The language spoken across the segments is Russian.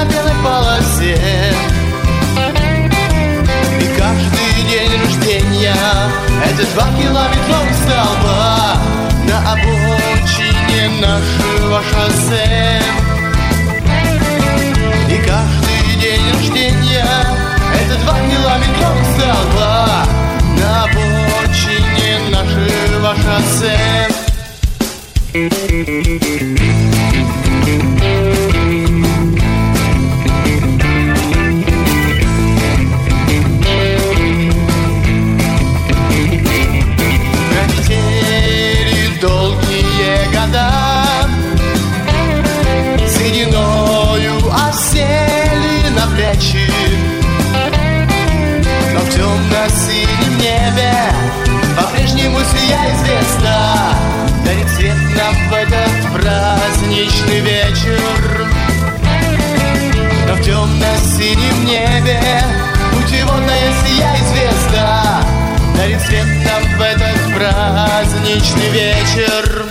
белой полосе. И каждый день рождения это 2 километровых столба на обочине нашего шоссе. И каждый день рождения это 2 километровых столба на обочине нашего шоссе. Пролетели долгие года, сединою осели на плечи, но в темно-синем небе по-прежнему сияет звезда, дарит свет нам в этот праздничный вечер. Но в темно-синем небе путеводная сияет звезда, дарит свет нам в этот праздничный вечер.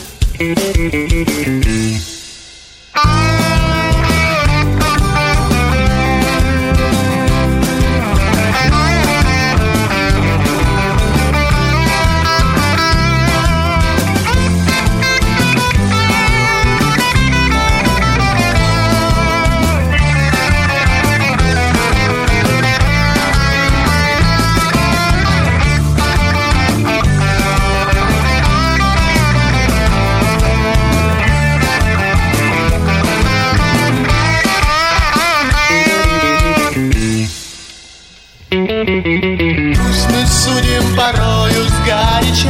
Пусть мы судим порою сгоряча,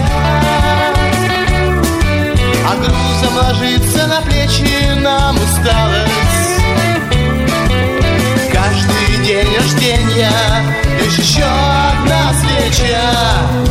а грузом ложится на плечи нам усталость. Каждый день рождения лишь еще одна свеча